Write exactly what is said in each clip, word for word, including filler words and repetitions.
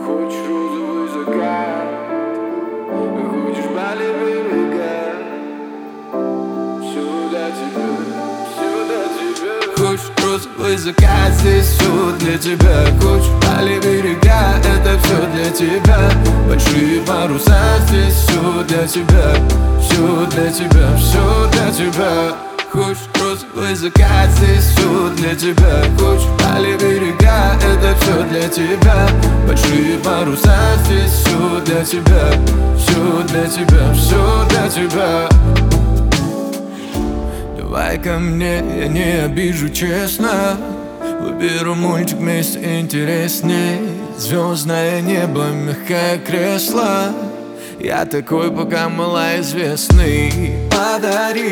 Хочешь розовый закат, хочешь Бали берега, все для тебя, все для тебя. Хочешь розовый закат, здесь все для тебя. Хочешь Бали берега, это все для тебя. Большие паруса, здесь все для тебя, все для тебя, все для тебя. Хочешь розовый закат, здесь все для тебя. Хочешь Бали берега, это все для тебя. Большие паруса, здесь все для тебя, все для тебя, все для тебя. Давай ко мне, я не обижу, честно. Выберу мультик вместе интересней. Звездное небо, мягкое кресло. Я такой, пока малоизвестный. Подари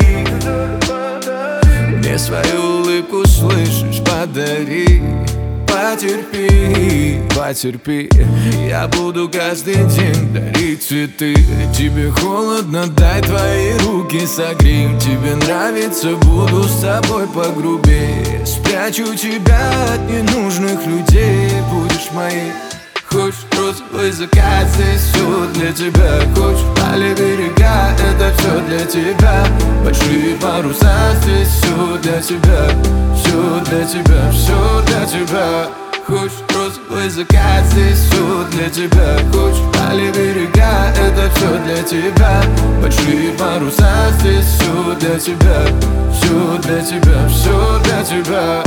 мне свою улыбку, слышишь, подари. Потерпи, потерпи. Я буду каждый день дарить цветы. Тебе холодно, дай твои руки согрею. Тебе нравится, буду с тобой погрубее. Спрячу тебя от ненужных людей, будешь моей. Хочешь розовый закат, здесь все для тебя. Хочешь Бали берега, это все для тебя. Большие паруса, здесь все для тебя, все для тебя, все для тебя. Хочешь розовый закат, здесь все для тебя. Хочешь Бали берега, это все для тебя. Большие паруса, здесь все для тебя, все для тебя, все для тебя.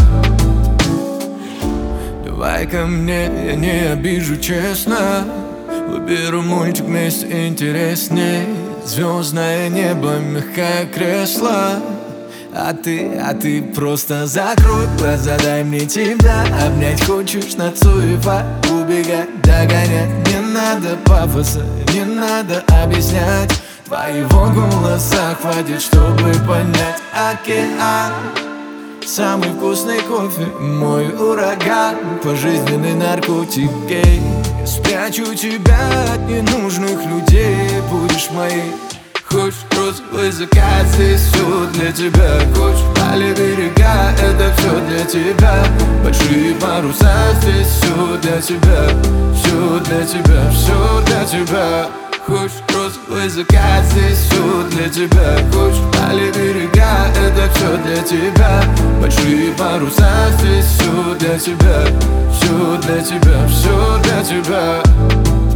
Давай ко мне, я не обижу, честно. Выберу мультик вместе интересней. Звездное небо, мягкое кресло. А ты, а ты просто закрой глаза, дай мне тебя обнять. Хочешь нацуева, убегать, догонять. Не надо пафоса, не надо объяснять. Твоего голоса хватит, чтобы понять. Океан, самый вкусный кофе, мой ураган, пожизненный наркотик гей. Спрячу тебя от ненужных людей, будешь моей. Хочешь розовый закат, здесь все для тебя. Хочешь Бали берега, это все для тебя. Большие паруса, здесь все для тебя, все для тебя, все для тебя. Хочешь розовый закат, здесь все для тебя. Хочешь Бали берега, это все для тебя. Большие паруса, здесь все для тебя, все для тебя, все для тебя.